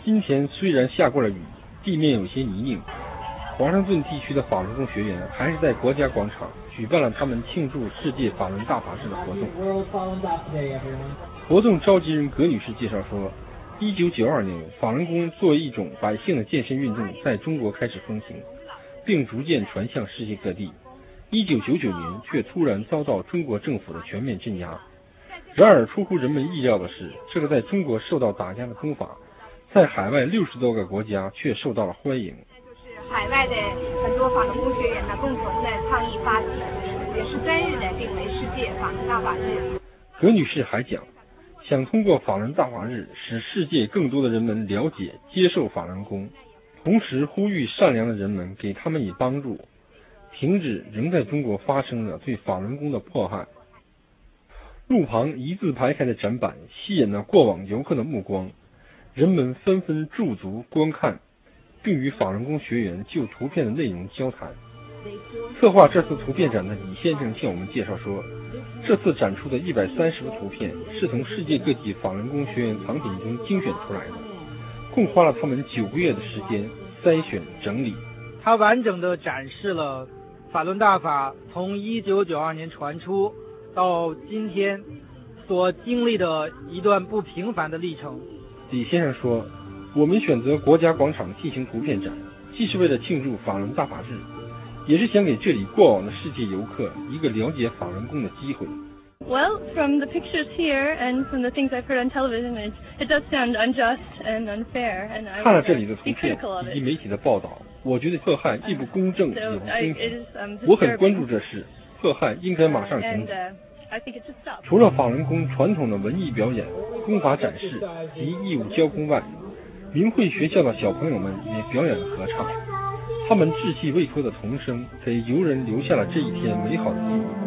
今天虽然下过了雨，地面有些泥泞，华盛顿地区的法轮功学员还是在国家广场举办了他们庆祝世界法轮大法日的活动。活动召集人葛女士介绍说，1992年，法轮功作为一种百姓的健身运动在中国开始风行，并逐渐传向世界各地。1999年却突然遭到中国政府的全面镇压。然而出乎人们意料的是，这个在中国受到打压的功法，在海外60多个国家却受到了欢迎。 海外的很多法轮功学员呢，共同在倡议发起了13日的定为世界法轮大法日。 葛女士还讲，想通过法轮大法日使世界更多的人们了解接受法轮功，同时呼吁善良的人们给他们以帮助，停止仍在中国发生的对法轮功的迫害。路旁一字排开的展板吸引了过往游客的目光，人们纷纷驻足观看，并与法轮功学员就图片的内容交谈。策划这次图片展的李先生向我们介绍说，这次展出的130幅图片是从世界各地法轮功学员藏品中精选出来的，共花了他们9个月的时间筛选整理。 它完整的展示了法轮大法从1992年传出到今天所经历的一段不平凡的历程。 李先生说，我们选择国家广场进行图片展，既是为了庆祝法轮大法日，也是想给这里过往的世界游客一个了解法轮功的机会。 Well, from the pictures here and from the things I've heard on television, it does sound unjust and unfair. And I 看了这里的图片 critical of 以及 it. 媒体的报道，我觉得迫害既不公正也 So 不 it 公平。 is 我很关 disturbing. 注这事，迫害应该马上停 And 止。 I think it should stop. 除了法轮功传统的文艺表演、功法展示及义务交功外，明慧学校的小朋友们也表演了合唱，他们稚气未脱的童声给游人留下了这一天美好的记忆。